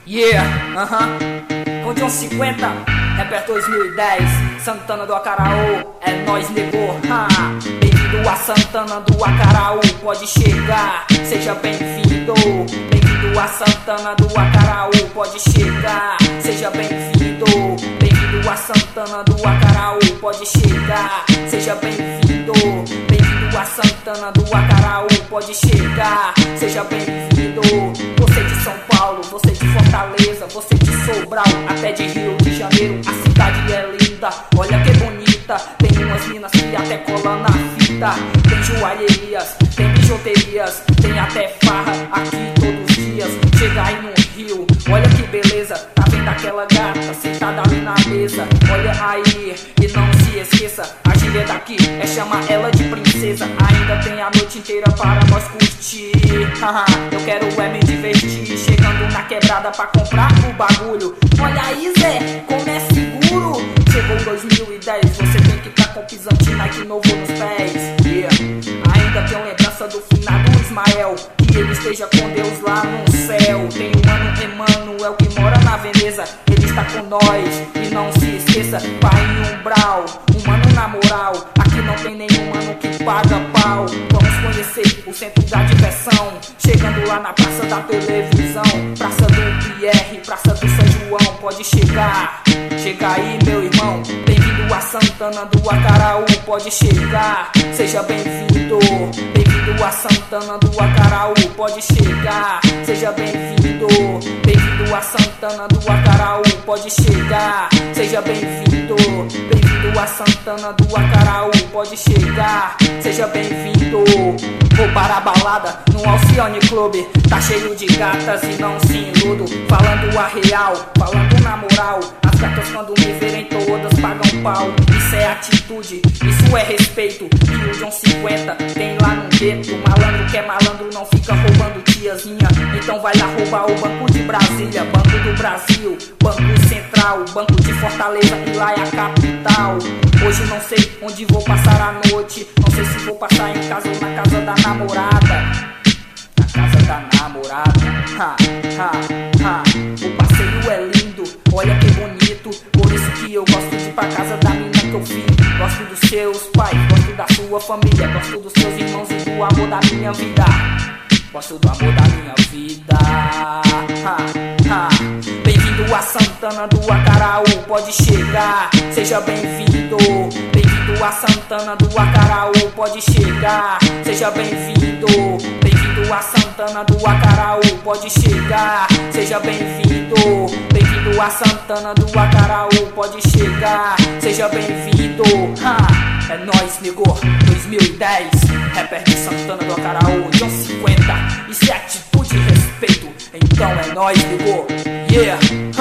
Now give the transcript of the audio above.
Yeah, com John 50, Rapper 2010, Santana do Acaraú, é nóis negou. Bem-vindo a Santana do Acaraú, pode chegar, seja bem-vindo. Bem-vindo a Santana do Acaraú, pode chegar, seja bem-vindo. Bem-vindo a Santana do Acaraú, pode chegar, seja bem-vindo. Bem-vindo a Santana do Acaraú, pode chegar, seja bem-vindo. Você de São Paulo, você de Fortaleza, você de Sobral, até de Rio de Janeiro, a cidade é linda, olha que bonita. Tem umas minas que até colam na fita. Tem joalherias, tem bijuterias, tem até farra aqui todos os dias. Chega aí no Rio, olha que beleza. Tá vendo aquela gata sentada ali na mesa? Olha aí e não se esqueça, a gíria daqui é chamar ela de princesa. Ainda tem a noite inteira para nós curtir. Eu quero me divertir, chegando na quebrada pra comprar o bagulho. Olha aí Zé, como é seguro. Chegou 2010, você tem que tá com pisante Nike novo nos pés. Ainda tenho lembrança do finado Ismael, que ele esteja com Deus lá no céu. Tem o mano Emanuel que mora na Veneza, ele está com nós. E não se esqueça, pai Umbral, um mano na moral. Aqui não tem nenhum mano que paga pau. Vamos conhecer o centro da diversão, chegando lá na praça da televisão. Praça do Pierre, praça do São João, pode chegar. Chega aí meu irmão, bem-vindo a Santana do Acaraú, pode chegar, seja bem-vindo. Bem-vindo a Santana do Acaraú, pode chegar, seja bem-vindo. Bem-vindo a Santana do Acaraú, pode chegar, seja bem-vindo. Bem-vindo a Santana do Acaraú, pode chegar, seja bem-vindo. Vou para a balada no Alcione Club, tá cheio de gatas e não se iludo. Falando a real, falando na moral, as gatas quando me verem todas pagam pau. Isso é atitude, isso é respeito. E o John 50 tem lá no gueto. Malandro que é malandro não fica roubando tiazinha. Então vai lá roubar o Banco de Brasília, Banco do Brasil, Banco Central, Banco de Fortaleza e lá é a capital. Hoje não sei onde vou passar a noite, não sei se vou passar em casa ou na casa da namorada. Na casa da namorada. O passeio é lindo, olha que bonito. Por isso que eu gosto de ir pra casa da mina que eu fiz. Gosto dos seus pais, gosto da sua família, gosto dos seus irmãos e do amor da minha vida. Gosto do amor da minha vida. Bem-vindo a Santana do Acaraú, pode chegar, seja bem-vindo. Bem-vindo a Santana do Acaraú, pode chegar, seja bem-vindo. Bem-vindo a Santana do Acaraú, pode chegar, seja bem-vindo. Bem-vindo a Santana do Acaraú, pode chegar, seja bem-vindo. É nóis, negou, 2010, Rapper de Santana do Acaraú, John 50. Isso é atitude e respeito, então é nóis, negou. Yeah.